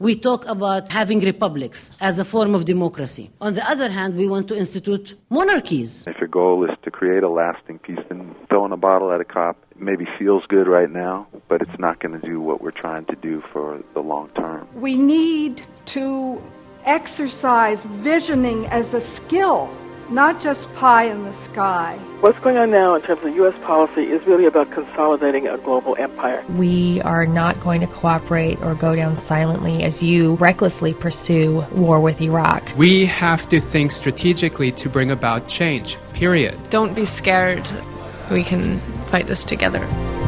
we talk about having republics as a form of democracy. On the other hand, we want to institute monarchies. If your goal is to create a lasting peace, then throwing a bottle at a cop maybe feels good right now, but it's not going to do what we're trying to do for the long term. We need to exercise visioning as a skill, not just pie in the sky. What's going on now in terms of U.S. policy is really about consolidating a global empire. We are not going to cooperate or go down silently as you recklessly pursue war with Iraq. We have to think strategically to bring about change, period. Don't be scared. We can fight this together.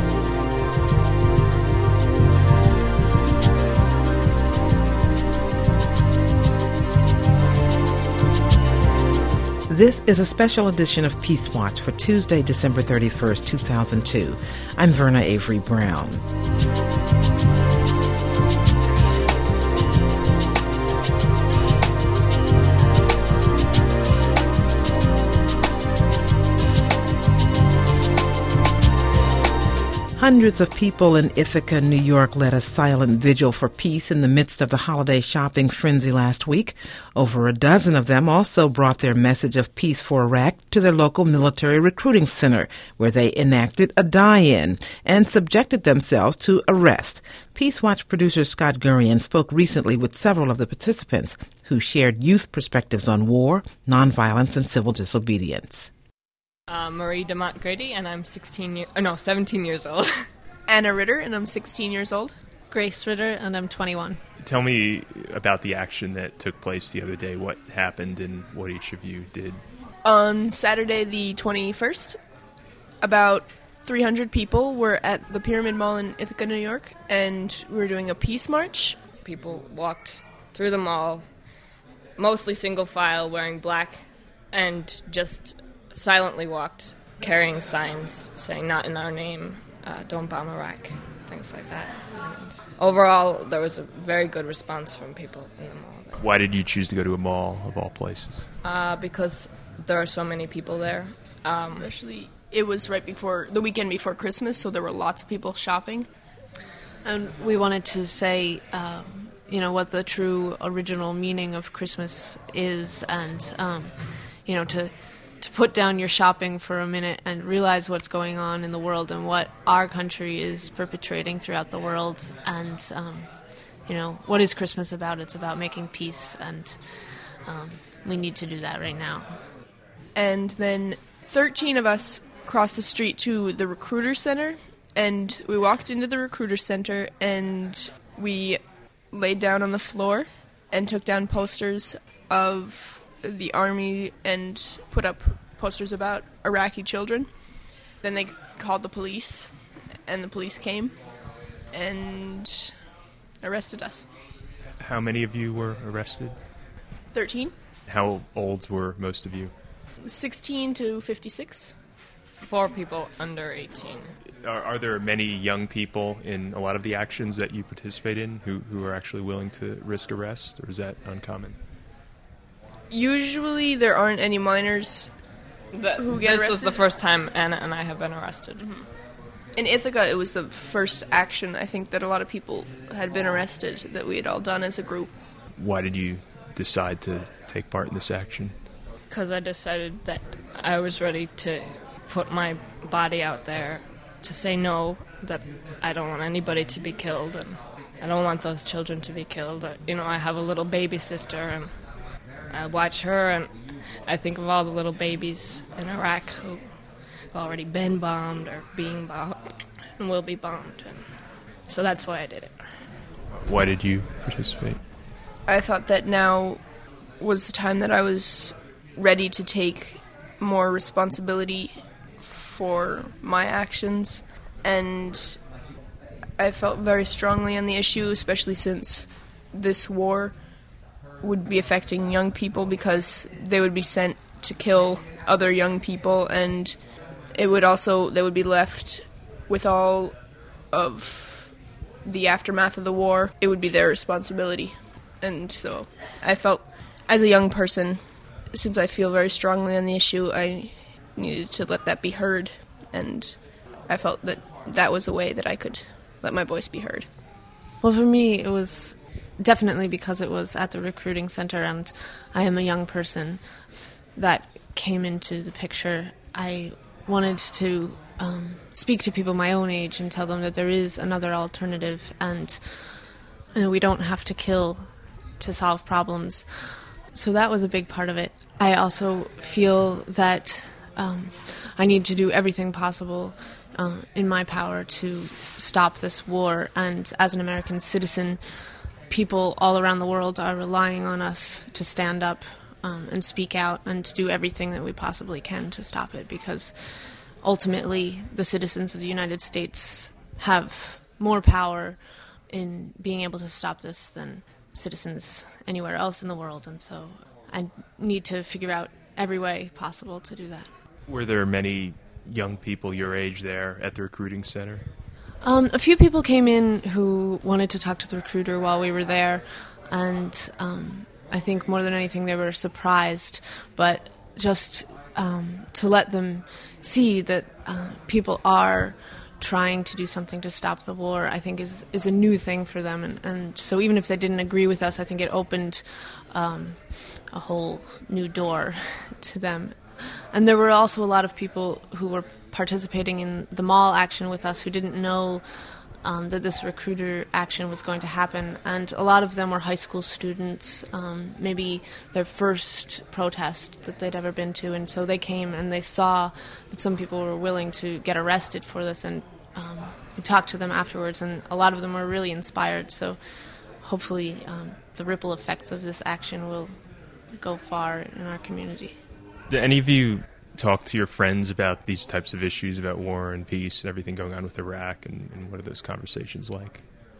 This is a special edition of Peace Watch for Tuesday, December 31st, 2002. I'm Verna Avery Brown. Hundreds of people in Ithaca, New York, led a silent vigil for peace in the midst of the holiday shopping frenzy last week. Over a dozen of them also brought their message of peace for Iraq to their local military recruiting center, where they enacted a die-in and subjected themselves to arrest. Peace Watch producer Scott Gurian spoke recently with several of the participants who shared youth perspectives on war, nonviolence, and civil disobedience. Marie DeMont Grady, and I'm 17 years old. Anna Ritter, and I'm 16 years old. Grace Ritter, and I'm 21. Tell me about the action that took place the other day. What happened and what each of you did? On Saturday the 21st, about 300 people were at the Pyramid Mall in Ithaca, New York, and we were doing a peace march. People walked through the mall, mostly single file, wearing black, and just silently walked, carrying signs saying "not in our name," "don't bomb Iraq," things like that. And overall, there was a very good response from people in the mall. Why did you choose to go to a mall of all places? Because there are so many people there. Especially, it was right before the weekend before Christmas, so there were lots of people shopping. And we wanted to say, what the true original meaning of Christmas is, and to put down your shopping for a minute and realize what's going on in the world and what our country is perpetrating throughout the world. And, what is Christmas about? It's about making peace, and we need to do that right now. And then 13 of us crossed the street to the recruiter center, and we walked into the recruiter center, and we laid down on the floor and took down posters of the army and put up posters about Iraqi children. Then they called the police, and the police came and arrested us. How many of you were arrested? 13. How old were most of you? 16 to 56. 4 people under 18. Are there many young people in a lot of the actions that you participate in who are actually willing to risk arrest, or is that uncommon? Usually there aren't any minors who get arrested. This was the first time Anna and I have been arrested. Mm-hmm. In Ithaca, it was the first action, I think, that a lot of people had been arrested, that we had all done as a group. Why did you decide to take part in this action? Because I decided that I was ready to put my body out there to say no, that I don't want anybody to be killed, and I don't want those children to be killed. I have a little baby sister, and I watch her, and I think of all the little babies in Iraq who have already been bombed or being bombed and will be bombed. And so that's why I did it. Why did you participate? I thought that now was the time that I was ready to take more responsibility for my actions, and I felt very strongly on the issue, especially since this war would be affecting young people because they would be sent to kill other young people, and they would be left with all of the aftermath of the war. It would be their responsibility. And so I felt, as a young person, since I feel very strongly on the issue, I needed to let that be heard, and I felt that that was a way that I could let my voice be heard. Well, for me, it was definitely because it was at the recruiting center and I am a young person that came into the picture, I wanted to speak to people my own age and tell them that there is another alternative, and we don't have to kill to solve problems. So that was a big part of it. I also feel that I need to do everything possible in my power to stop this war, and as an American citizen, people all around the world are relying on us to stand up and speak out and do everything that we possibly can to stop it, because ultimately the citizens of the United States have more power in being able to stop this than citizens anywhere else in the world, and so I need to figure out every way possible to do that. Were there many young people your age there at the recruiting center? A few people came in who wanted to talk to the recruiter while we were there, and I think more than anything they were surprised, but just to let them see that people are trying to do something to stop the war, I think is a new thing for them, and so even if they didn't agree with us, I think it opened a whole new door to them. And there were also a lot of people who were participating in the mall action with us who didn't know that this recruiter action was going to happen, and a lot of them were high school students, maybe their first protest that they'd ever been to, and so they came and they saw that some people were willing to get arrested for this, and we talked to them afterwards, and a lot of them were really inspired, so hopefully the ripple effects of this action will go far in our community. Do any of you talk to your friends about these types of issues, about war and peace and everything going on with Iraq, and what are those conversations like?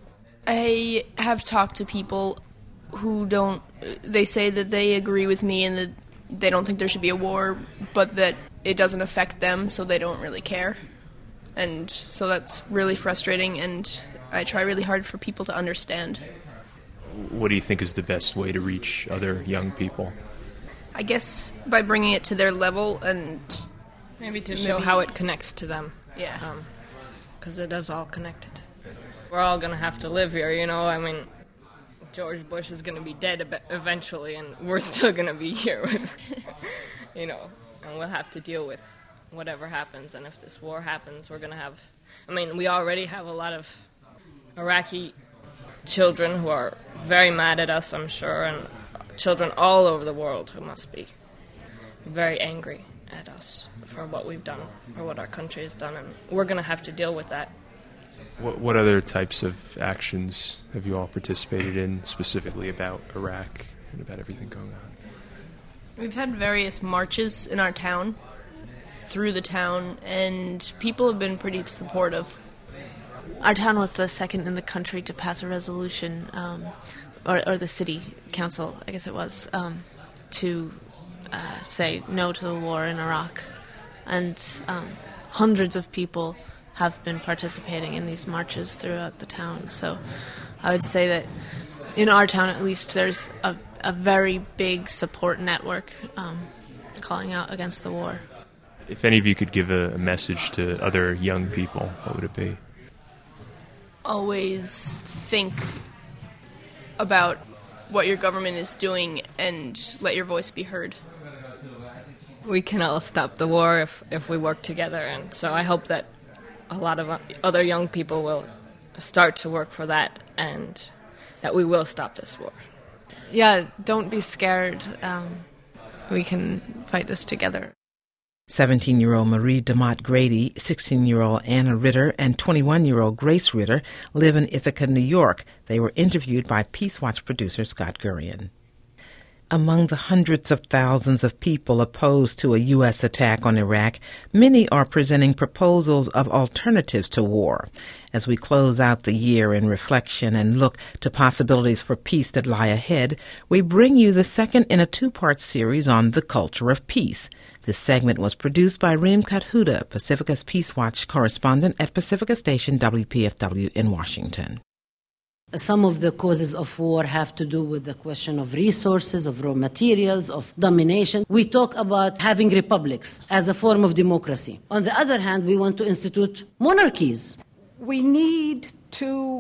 I have talked to people who they say that they agree with me and that they don't think there should be a war, but that it doesn't affect them, so they don't really care. And so that's really frustrating, and I try really hard for people to understand. What do you think is the best way to reach other young people? I guess by bringing it to their level and maybe to show how it connects to them. Yeah. Because it is all connected. We're all going to have to live here, you know. I mean, George Bush is going to be dead eventually, and we're still going to be here with, you know, and we'll have to deal with whatever happens. And if this war happens, we're going to have, I mean, we already have a lot of Iraqi children who are very mad at us, I'm sure, and children all over the world who must be very angry at us for what we've done, for what our country has done, and we're going to have to deal with that. What other types of actions have you all participated in specifically about Iraq and about everything going on? We've had various marches in our town, through the town, and people have been pretty supportive. Our town was the second in the country to pass a resolution, or the city council, I guess it was, to say no to the war in Iraq. And hundreds of people have been participating in these marches throughout the town. So I would say that in our town, at least, there's a very big support network calling out against the war. If any of you could give a message to other young people, what would it be? Always think about what your government is doing and let your voice be heard. We can all stop the war if we work together, and so I hope that a lot of other young people will start to work for that, and that we will stop this war. Yeah, don't be scared. We can fight this together. 17-year-old Marie DeMott Grady, 16-year-old Anna Ritter, and 21-year-old Grace Ritter live in Ithaca, New York. They were interviewed by Peace Watch producer Scott Gurian. Among the hundreds of thousands of people opposed to a U.S. attack on Iraq, many are presenting proposals of alternatives to war. As we close out the year in reflection and look to possibilities for peace that lie ahead, we bring you the second in a two-part series on the culture of peace. This segment was produced by Reem Kathuda, Pacifica's Peace Watch correspondent at Pacifica Station WPFW in Washington. Some of the causes of war have to do with the question of resources, of raw materials, of domination. We talk about having republics as a form of democracy. On the other hand, we want to institute monarchies. We need to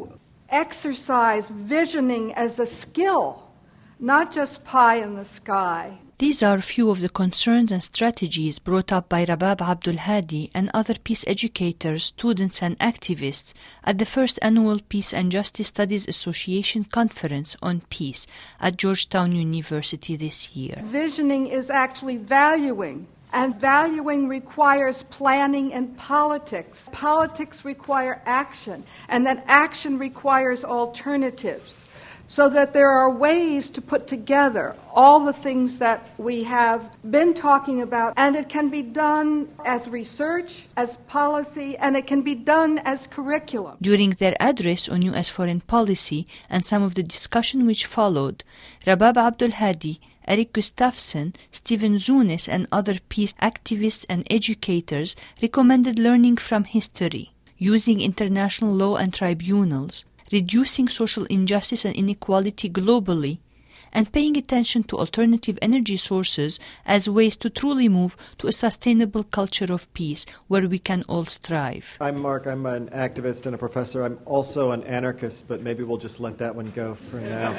exercise visioning as a skill, not just pie in the sky. These are a few of the concerns and strategies brought up by Rabab Abdul Hadi and other peace educators, students and activists at the first annual Peace and Justice Studies Association Conference on Peace at Georgetown University this year. Visioning is actually valuing, and valuing requires planning and politics. Politics require action, and that action requires alternatives. So that there are ways to put together all the things that we have been talking about, and it can be done as research, as policy, and it can be done as curriculum. During their address on U.S. foreign policy and some of the discussion which followed, Rabab Abdul Hadi, Eric Gustafsson, Stephen Zunes, and other peace activists and educators recommended learning from history, using international law and tribunals, reducing social injustice and inequality globally, and paying attention to alternative energy sources as ways to truly move to a sustainable culture of peace where we can all strive. I'm Mark. I'm an activist and a professor. I'm also an anarchist, but maybe we'll just let that one go for now.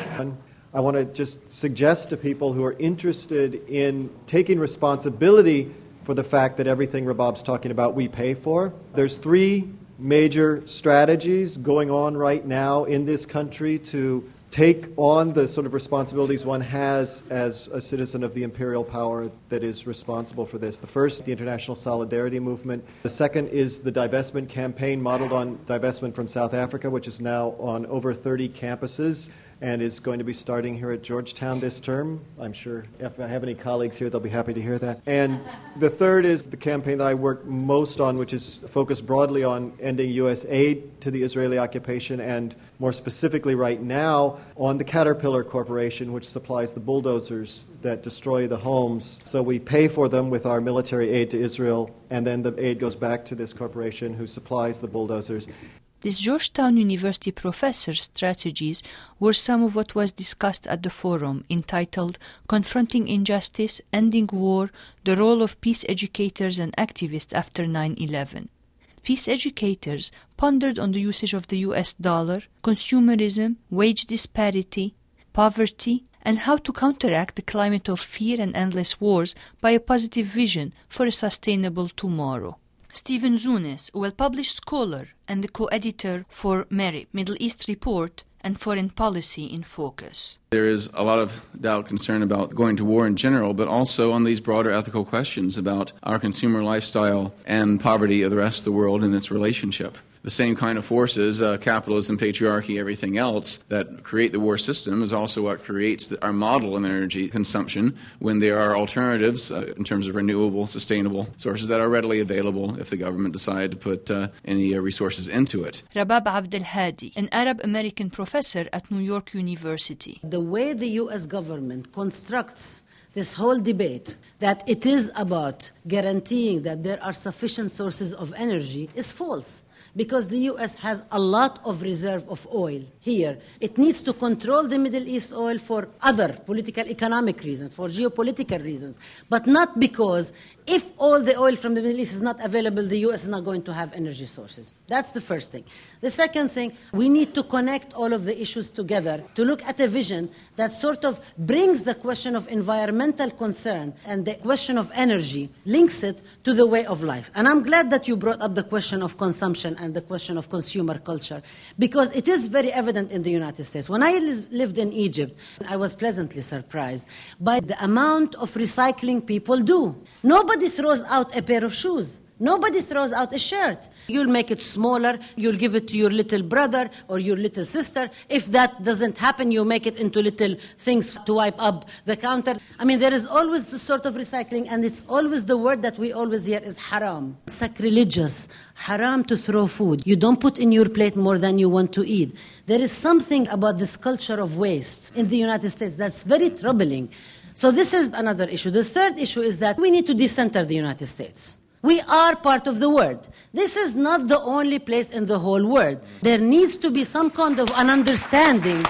I want to just suggest to people who are interested in taking responsibility for the fact that everything Rabab's talking about we pay for. There's 3 major strategies going on right now in this country to take on the sort of responsibilities one has as a citizen of the imperial power that is responsible for this. The first, the International Solidarity Movement. The second is the divestment campaign modeled on divestment from South Africa, which is now on over 30 campuses and is going to be starting here at Georgetown this term. I'm sure if I have any colleagues here, they'll be happy to hear that. And the third is the campaign that I work most on, which is focused broadly on ending U.S. aid to the Israeli occupation, and more specifically right now on the Caterpillar Corporation, which supplies the bulldozers that destroy the homes. So we pay for them with our military aid to Israel, and then the aid goes back to this corporation who supplies the bulldozers. These Georgetown University professors' strategies were some of what was discussed at the forum, entitled Confronting Injustice, Ending War, the Role of Peace Educators and Activists After 9/11. Peace educators pondered on the usage of the US dollar, consumerism, wage disparity, poverty, and how to counteract the climate of fear and endless wars by a positive vision for a sustainable tomorrow. Stephen Zunes, a well-published scholar and the co-editor for MERIP, Middle East Report, and Foreign Policy in Focus. There is a lot of doubt, concern about going to war in general, but also on these broader ethical questions about our consumer lifestyle and poverty of the rest of the world and its relationship. The same kind of forces, capitalism, patriarchy, everything else, that create the war system is also what creates our model of energy consumption when there are alternatives in terms of renewable, sustainable sources that are readily available if the government decided to put any resources into it. Rabab Abdul Hadi, an Arab-American professor at New York University. The way the U.S. government constructs this whole debate that it is about guaranteeing that there are sufficient sources of energy is false. Because the U.S. has a lot of reserve of oil here. It needs to control the Middle East oil for other political, economic reasons, for geopolitical reasons, but not because if all the oil from the Middle East is not available, the U.S. is not going to have energy sources. That's the first thing. The second thing, we need to connect all of the issues together to look at a vision that sort of brings the question of environmental concern and the question of energy, links it to the way of life. And I'm glad that you brought up the question of consumption and the question of consumer culture, because it is very evident in the United States. When I lived in Egypt, I was pleasantly surprised by the amount of recycling people do. Nobody throws out a pair of shoes. Nobody throws out a shirt. You'll make it smaller, you'll give it to your little brother or your little sister. If that doesn't happen, you make it into little things to wipe up the counter. I mean, there is always this sort of recycling, and it's always the word that we always hear is haram. Sacrilegious, haram to throw food. You don't put in your plate more than you want to eat. There is something about this culture of waste in the United States that's very troubling. So this is another issue. The third issue is that we need to decenter the United States. We are part of the world. This is not the only place in the whole world. There needs to be some kind of an understanding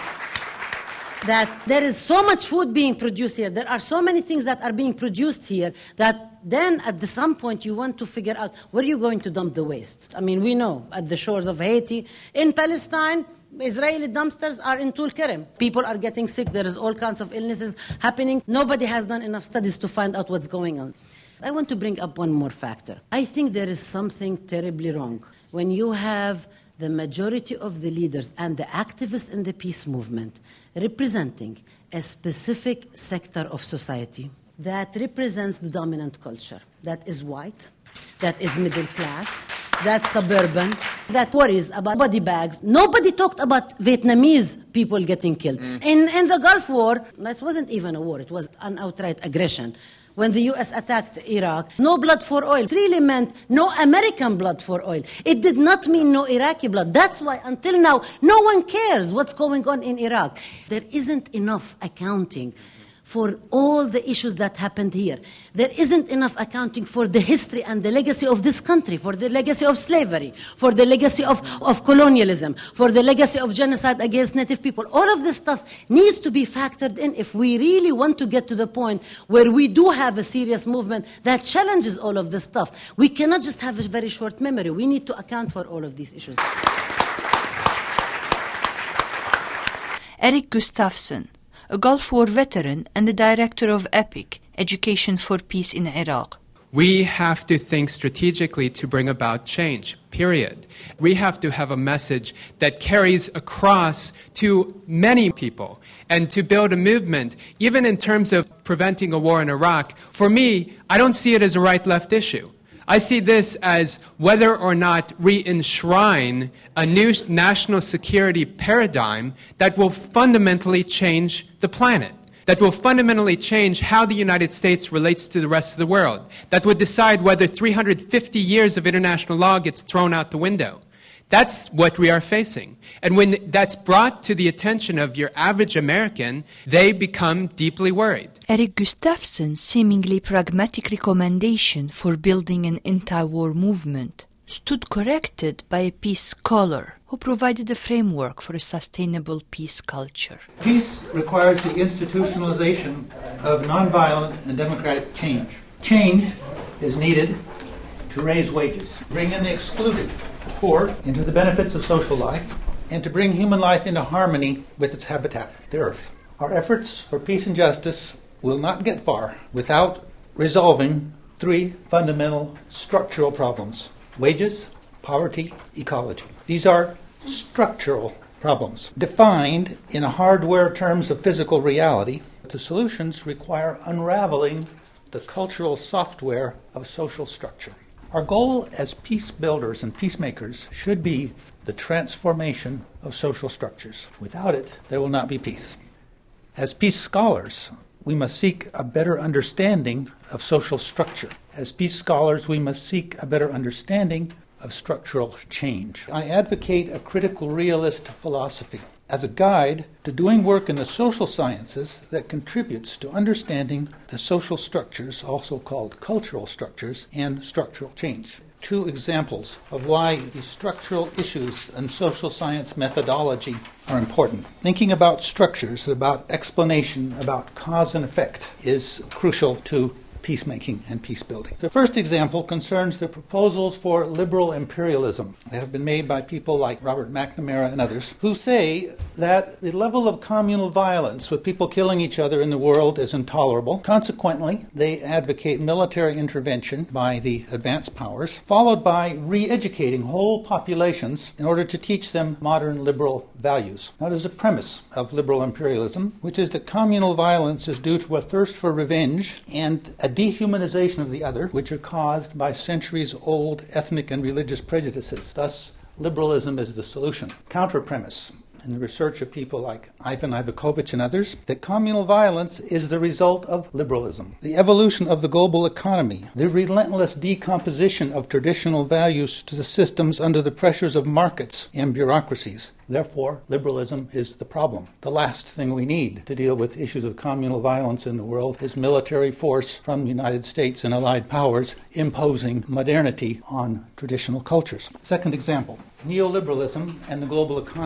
that there is so much food being produced here. There are so many things that are being produced here that then at some point you want to figure out where you're going to dump the waste. I mean, we know at the shores of Haiti, in Palestine, Israeli dumpsters are in Tul Kerem. People are getting sick. There is all kinds of illnesses happening. Nobody has done enough studies to find out what's going on. I want to bring up one more factor. I think there is something terribly wrong when you have the majority of the leaders and the activists in the peace movement representing a specific sector of society that represents the dominant culture, that is white, that is middle class, that's suburban, that worries about body bags. Nobody talked about Vietnamese people getting killed. In the Gulf War, this wasn't even a war, it was an outright aggression. When the U.S. attacked Iraq, no blood for oil. It really meant no American blood for oil. It did not mean no Iraqi blood. That's why until now, no one cares what's going on in Iraq. There isn't enough accounting for all the issues that happened here. There isn't enough accounting for the history and the legacy of this country, for the legacy of slavery, for the legacy of colonialism, for the legacy of genocide against native people. All of this stuff needs to be factored in if we really want to get to the point where we do have a serious movement that challenges all of this stuff. We cannot just have a very short memory. We need to account for all of these issues. Erik Gustafsson, a Gulf War veteran and the director of EPIC, Education for Peace in Iraq. We have to think strategically to bring about change, period. We have to have a message that carries across to many people and to build a movement, even in terms of preventing a war in Iraq. For me, I don't see it as a right-left issue. I see this as whether or not we enshrine a new national security paradigm that will fundamentally change the planet, that will fundamentally change how the United States relates to the rest of the world, that would decide whether 350 years of international law gets thrown out the window. That's what we are facing. And when that's brought to the attention of your average American, they become deeply worried. Erik Gustafsson's seemingly pragmatic recommendation for building an anti-war movement stood corrected by a peace scholar who provided a framework for a sustainable peace culture. Peace requires the institutionalization of nonviolent and democratic change. Change is needed to raise wages, bring in the excluded, the poor, into the benefits of social life, and to bring human life into harmony with its habitat, the earth. Our efforts for peace and justice will not get far without resolving three fundamental structural problems: wages, poverty, ecology. These are structural problems, defined in hardware terms of physical reality. The solutions require unraveling the cultural software of social structure. Our goal as peace builders and peacemakers should be the transformation of social structures. Without it, there will not be peace. As peace scholars, we must seek a better understanding of social structure. As peace scholars, we must seek a better understanding of structural change. I advocate a critical realist philosophy as a guide to doing work in the social sciences that contributes to understanding the social structures, also called cultural structures, and structural change. Two examples of why these structural issues and social science methodology are important. Thinking about structures, about explanation, about cause and effect is crucial to peacemaking and peace building. The first example concerns the proposals for liberal imperialism that have been made by people like Robert McNamara and others, who say that the level of communal violence with people killing each other in the world is intolerable. Consequently, they advocate military intervention by the advanced powers, followed by re-educating whole populations in order to teach them modern liberal values. Now, there's a premise of liberal imperialism, which is that communal violence is due to a thirst for revenge and a dehumanization of the other, which are caused by centuries-old ethnic and religious prejudices. Thus, liberalism is the solution. Counter-premise in the research of people like Ivan Ivakovich and others, that communal violence is the result of liberalism. The evolution of the global economy, the relentless decomposition of traditional values to the systems under the pressures of markets and bureaucracies. Therefore, liberalism is the problem. The last thing we need to deal with issues of communal violence in the world is military force from the United States and allied powers imposing modernity on traditional cultures. Second example, neoliberalism and the global economy.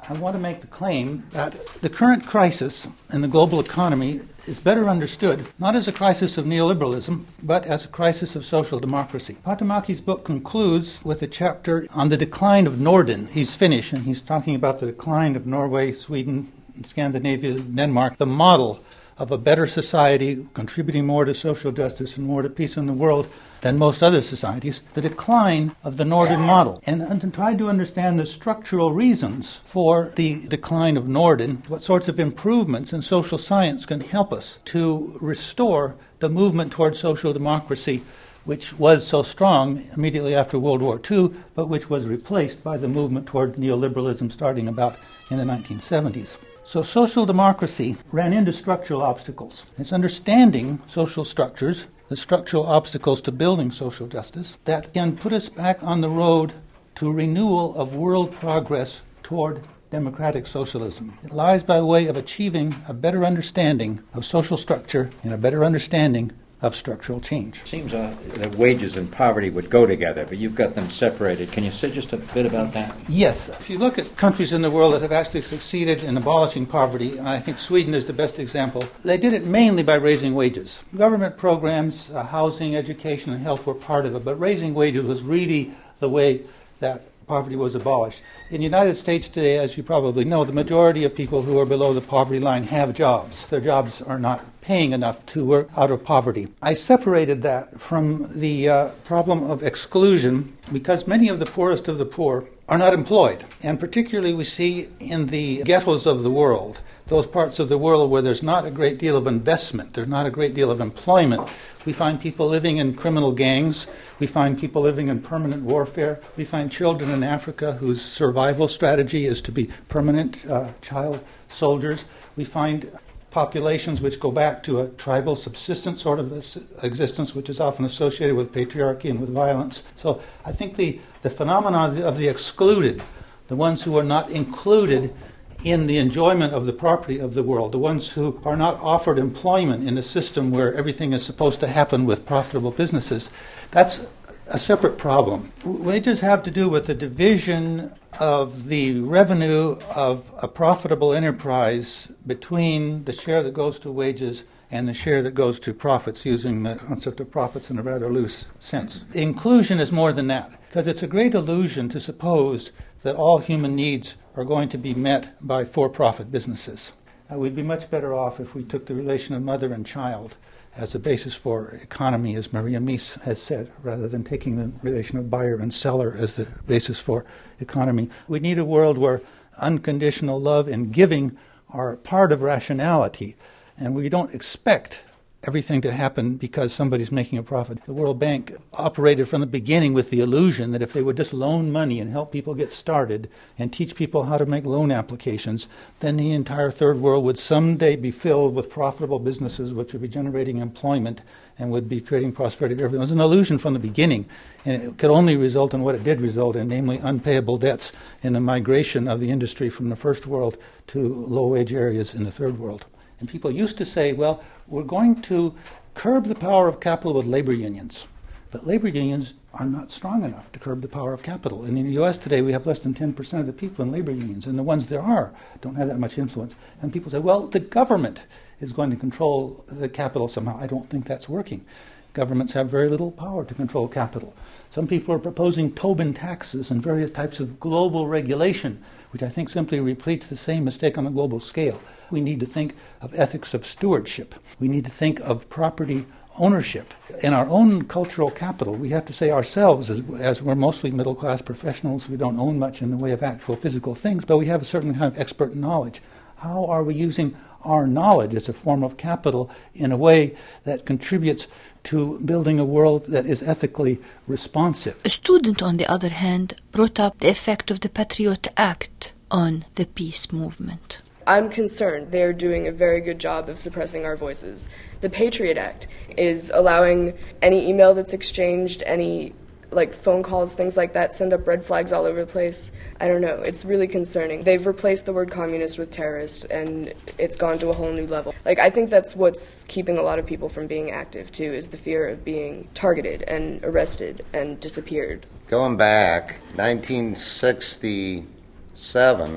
I want to make the claim that the current crisis in the global economy is better understood not as a crisis of neoliberalism, but as a crisis of social democracy. Patamaki's book concludes with a chapter on the decline of Norden. He's Finnish, and he's talking about the decline of Norway, Sweden, Scandinavia, Denmark, the model of a better society contributing more to social justice and more to peace in the world than most other societies, the decline of the Norden model. And to try to understand the structural reasons for the decline of Norden, what sorts of improvements in social science can help us to restore the movement towards social democracy, which was so strong immediately after World War II, but which was replaced by the movement toward neoliberalism starting about in the 1970s. So social democracy ran into structural obstacles. It's understanding social structures, the structural obstacles to building social justice, that can put us back on the road to renewal of world progress toward democratic socialism. It lies by way of achieving a better understanding of social structure and a better understanding of structural change. It seems that wages and poverty would go together, but you've got them separated. Can you say just a bit about that? Yes. If you look at countries in the world that have actually succeeded in abolishing poverty, and I think Sweden is the best example, they did it mainly by raising wages. Government programs, housing, education, and health were part of it, but raising wages was really the way that poverty was abolished. In the United States today, as you probably know, the majority of people who are below the poverty line have jobs. Their jobs are not paying enough to work out of poverty. I separated that from the problem of exclusion because many of the poorest of the poor are not employed. And particularly we see in the ghettos of the world, those parts of the world where there's not a great deal of investment, there's not a great deal of employment. We find people living in criminal gangs. We find people living in permanent warfare. We find children in Africa whose survival strategy is to be permanent child soldiers. We find populations which go back to a tribal subsistence sort of existence, which is often associated with patriarchy and with violence. So I think the phenomenon of the excluded, the ones who are not included in the enjoyment of the property of the world, the ones who are not offered employment in a system where everything is supposed to happen with profitable businesses, that's a separate problem. Wages have to do with the division of the revenue of a profitable enterprise between the share that goes to wages and the share that goes to profits, using the concept of profits in a rather loose sense. Inclusion is more than that, because it's a great illusion to suppose that all human needs are going to be met by for-profit businesses. We'd be much better off if we took the relation of mother and child as a basis for economy, as Maria Mies has said, rather than taking the relation of buyer and seller as the basis for economy. We need a world where unconditional love and giving are part of rationality, and we don't expect everything to happen because somebody's making a profit. The World Bank operated from the beginning with the illusion that if they would just loan money and help people get started and teach people how to make loan applications, then the entire third world would someday be filled with profitable businesses which would be generating employment and would be creating prosperity for everyone. It was an illusion from the beginning, and it could only result in what it did result in, namely unpayable debts in the migration of the industry from the first world to low-wage areas in the third world. And people used to say, well, we're going to curb the power of capital with labor unions. But labor unions are not strong enough to curb the power of capital. And in the U.S. today, we have less than 10% of the people in labor unions, and the ones there are don't have that much influence. And people say, well, the government is going to control the capital somehow. I don't think that's working. Governments have very little power to control capital. Some people are proposing Tobin taxes and various types of global regulation, which I think simply repeats the same mistake on a global scale. We need to think of ethics of stewardship. We need to think of property ownership. In our own cultural capital, we have to say ourselves, as we're mostly middle-class professionals, we don't own much in the way of actual physical things, but we have a certain kind of expert knowledge. How are we using our knowledge as a form of capital in a way that contributes to building a world that is ethically responsive? A student, on the other hand, brought up the effect of the Patriot Act on the peace movement. I'm concerned they're doing a very good job of suppressing our voices. The Patriot Act is allowing any email that's exchanged, any phone calls, things like that, send up red flags all over the place. I don't know. It's really concerning. They've replaced the word communist with terrorist, and it's gone to a whole new level. I think that's what's keeping a lot of people from being active, too, is the fear of being targeted and arrested and disappeared. Going back, 1967,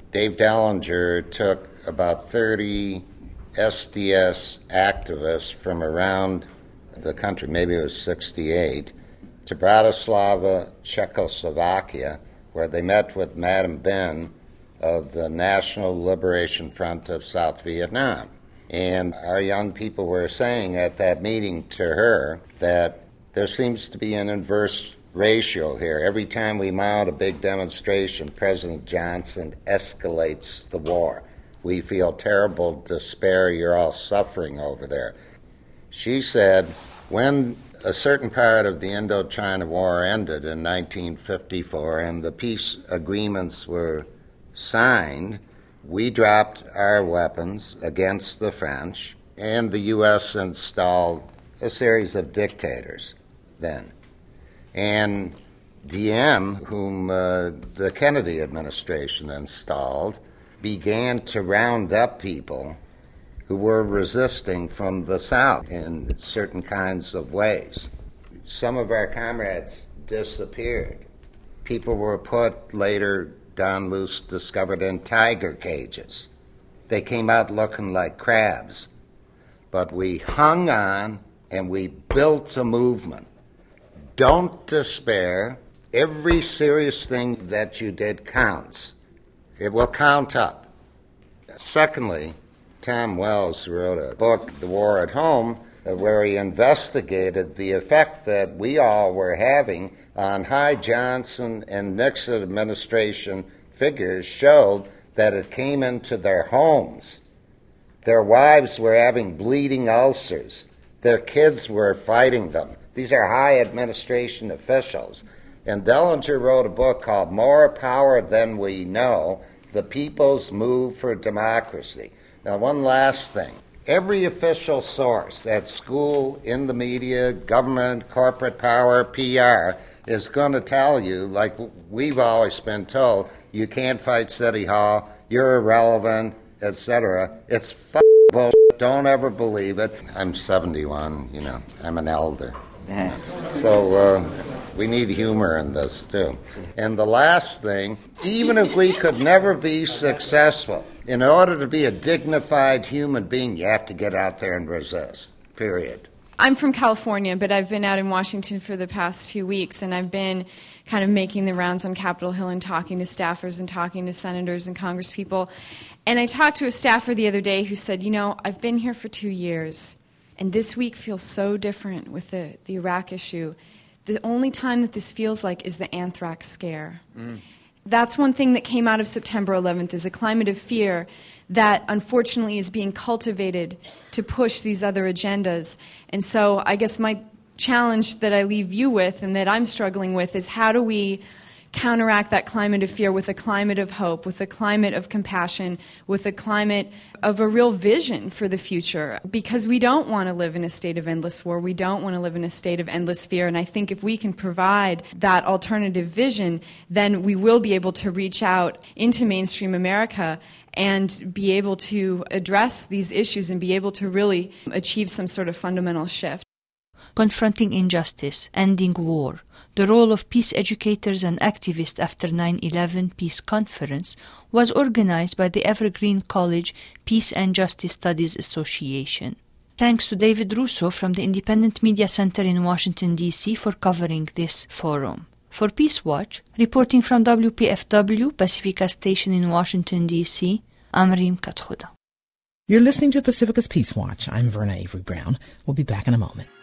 Dave Dellinger took about 30 SDS activists from around the country, maybe it was 68, to Bratislava, Czechoslovakia, where they met with Madame Ben of the National Liberation Front of South Vietnam. And our young people were saying at that meeting to her that there seems to be an inverse ratio here. Every time we mount a big demonstration, President Johnson escalates the war. We feel terrible despair, you're all suffering over there. She said, when a certain part of the Indochina War ended in 1954 and the peace agreements were signed, we dropped our weapons against the French, and the U.S. installed a series of dictators then. And Diem, whom the Kennedy administration installed, began to round up people who were resisting from the South in certain kinds of ways. Some of our comrades disappeared. People were put later, Don Luce discovered, in tiger cages. They came out looking like crabs. But we hung on and we built a movement. Don't despair. Every serious thing that you did counts. It will count up. Secondly, Tom Wells wrote a book, The War at Home, where he investigated the effect that we all were having on high Johnson and Nixon administration figures. Showed that it came into their homes. Their wives were having bleeding ulcers. Their kids were fighting them. These are high administration officials. And Dellinger wrote a book called More Power Than We Know, The People's Move for Democracy. Now, one last thing. Every official source at school, in the media, government, corporate power, PR, is going to tell you, like we've always been told, you can't fight City Hall, you're irrelevant, etc. It's bullshit. Don't ever believe it. I'm 71, I'm an elder. So we need humor in this, too. And the last thing, even if we could never be successful, in order to be a dignified human being, you have to get out there and resist, period. I'm from California, but I've been out in Washington for the past 2 weeks, and I've been kind of making the rounds on Capitol Hill and talking to staffers and talking to senators and congresspeople. And I talked to a staffer the other day who said, I've been here for 2 years, and this week feels so different with the Iraq issue. The only time that this feels like is the anthrax scare. That's one thing that came out of September 11th, is a climate of fear that unfortunately is being cultivated to push these other agendas. And so I guess my challenge that I leave you with and that I'm struggling with is, how do we counteract that climate of fear with a climate of hope, with a climate of compassion, with a climate of a real vision for the future? Because we don't want to live in a state of endless war. We don't want to live in a state of endless fear. And I think if we can provide that alternative vision, then we will be able to reach out into mainstream America and be able to address these issues and be able to really achieve some sort of fundamental shift. Confronting Injustice, Ending War, the Role of Peace Educators and Activists After 9/11 Peace Conference was organized by the Evergreen College Peace and Justice Studies Association. Thanks to David Russo from the Independent Media Center in Washington, D.C. for covering this forum. For Peace Watch, reporting from WPFW, Pacifica Station in Washington, D.C., I'm Reem Kathuda. You're listening to Pacifica's Peace Watch. I'm Verna Avery Brown. We'll be back in a moment.